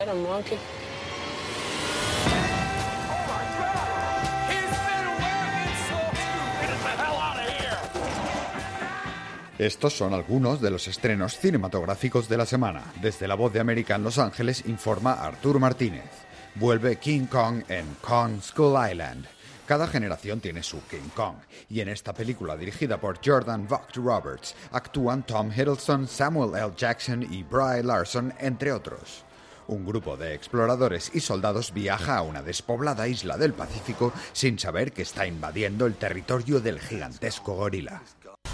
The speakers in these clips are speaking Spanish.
Estos son algunos de los estrenos cinematográficos de la semana. Desde La Voz de América en Los Ángeles informa Arturo Martínez. Vuelve King Kong en Kong Skull Island. Cada generación tiene su King Kong, y en esta película dirigida por Jordan Vogt-Roberts actúan Tom Hiddleston, Samuel L. Jackson y Brie Larson, entre otros. Un grupo de exploradores y soldados viaja a una despoblada isla del Pacífico sin saber que está invadiendo el territorio del gigantesco gorila.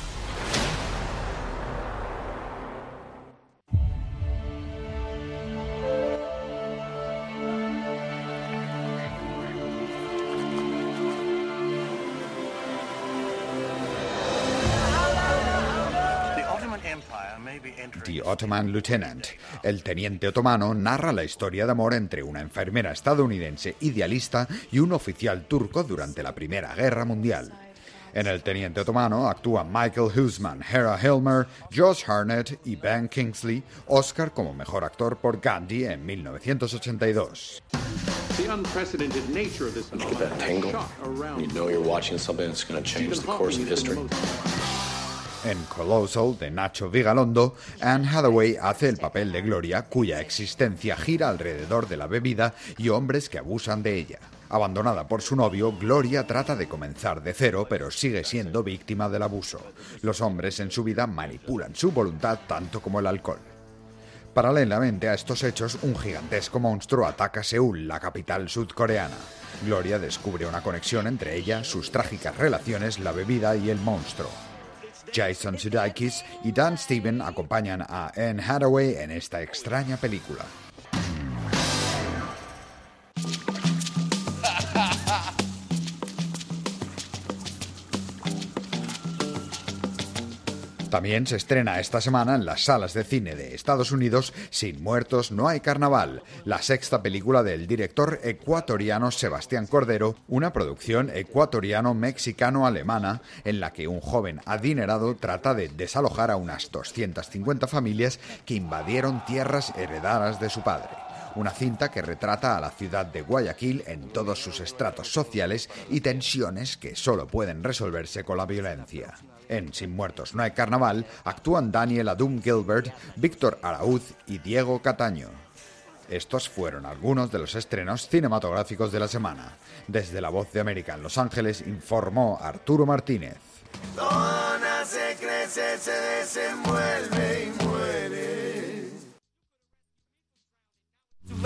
The Ottoman Lieutenant. El teniente otomano narra la historia de amor entre una enfermera estadounidense idealista y un oficial turco durante la Primera Guerra Mundial. En El teniente otomano actúan Michael Huisman, Hera Hilmer, Josh Hartnett y Ben Kingsley, Oscar como mejor actor por Gandhi en 1982. The unprecedented nature of this phenomenon. Get that tingle? You know you're watching something that's going to change the course of history. En Colossal, de Nacho Vigalondo, Anne Hathaway hace el papel de Gloria, cuya existencia gira alrededor de la bebida y hombres que abusan de ella. Abandonada por su novio, Gloria trata de comenzar de cero, pero sigue siendo víctima del abuso. Los hombres en su vida manipulan su voluntad tanto como el alcohol. Paralelamente a estos hechos, un gigantesco monstruo ataca Seúl, la capital sudcoreana. Gloria descubre una conexión entre ella, sus trágicas relaciones, la bebida y el monstruo. Jason Sudeikis y Dan Steven acompañan a Anne Hathaway en esta extraña película. También se estrena esta semana en las salas de cine de Estados Unidos Sin muertos no hay carnaval, la sexta película del director ecuatoriano Sebastián Cordero, una producción ecuatoriano-mexicano-alemana en la que un joven adinerado trata de desalojar a unas 250 familias que invadieron tierras heredadas de su padre. Una cinta que retrata a la ciudad de Guayaquil en todos sus estratos sociales y tensiones que solo pueden resolverse con la violencia. En Sin muertos no hay carnaval actúan Daniel Adum Gilbert, Víctor Araúz y Diego Cataño. Estos fueron algunos de los estrenos cinematográficos de la semana. Desde La Voz de América en Los Ángeles informó Arturo Martínez. Todo nace, crece, se desenvuelve y muere.